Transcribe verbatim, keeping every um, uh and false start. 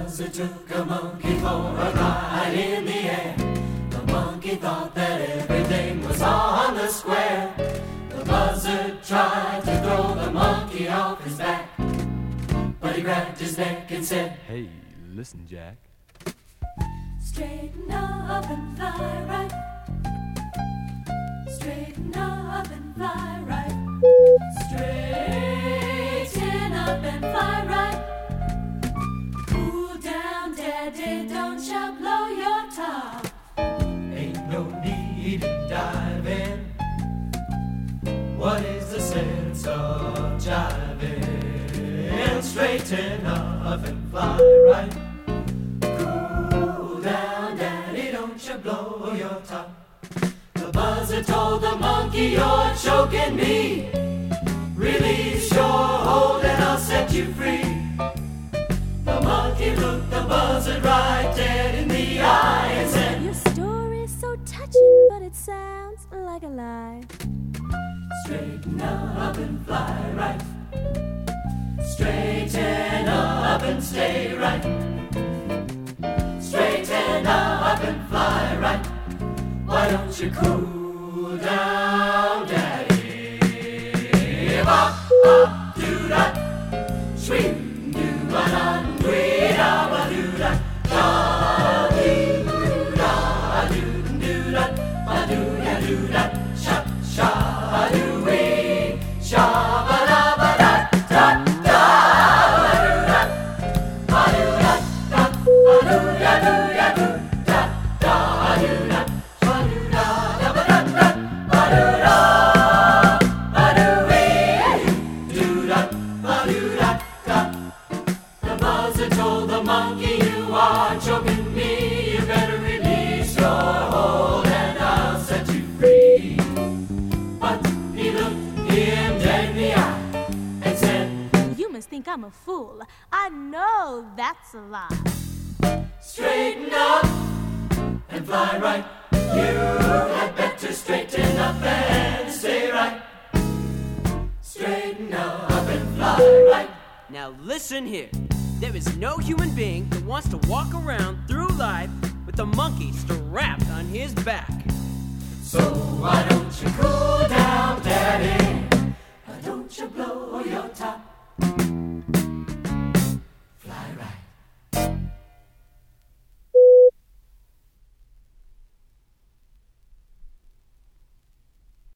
buzzard took a monkey for a ride in the air. The monkey thought that everything was on the square. The buzzard tried to throw the monkey off his back, but he grabbed his neck and said, "Hey, listen, Jack. Straighten up and fly right. Straighten up and fly right. Straighten up and fly right. Cool down, Daddy, don't you blow your top. Ain't no need in diving. What is the sense of jiving? Straighten up and fly right. Cool down, Daddy, don't you blow your top. The buzzard told the monkey, you're choking me. Release your hold and I'll set you free. The monkey looked the buzzard right dead in the eye and said, your story's so touching, but it sounds like a lie. Straighten up and fly right. Straighten up and stay right. Straighten up and fly right. Why don't you cool down, Daddy? Bop, bop, doo-da. Swing, doo-ba-da, doo-da, ba-doo-da. Da-doo-da, doo-doo-da, ba-doo-ya-doo-da. Sha, sha, ba-doo-wee. Sha-ba-da-ba-da, da-da, ba-doo-da. Ba-doo-da, da, ba-doo-ya-doo-ya-doo. Da-da, ba-doo-da. Choking me, you better release your hold and I'll set you free. But he looked him dead in the eye and said, you must think I'm a fool. I know that's a lie. Straighten up and fly right. You had better straighten up and stay right. Straighten up and fly right. Now listen here. There is no human being that wants to walk around through life with a monkey strapped on his back. So why don't you cool down, Dad?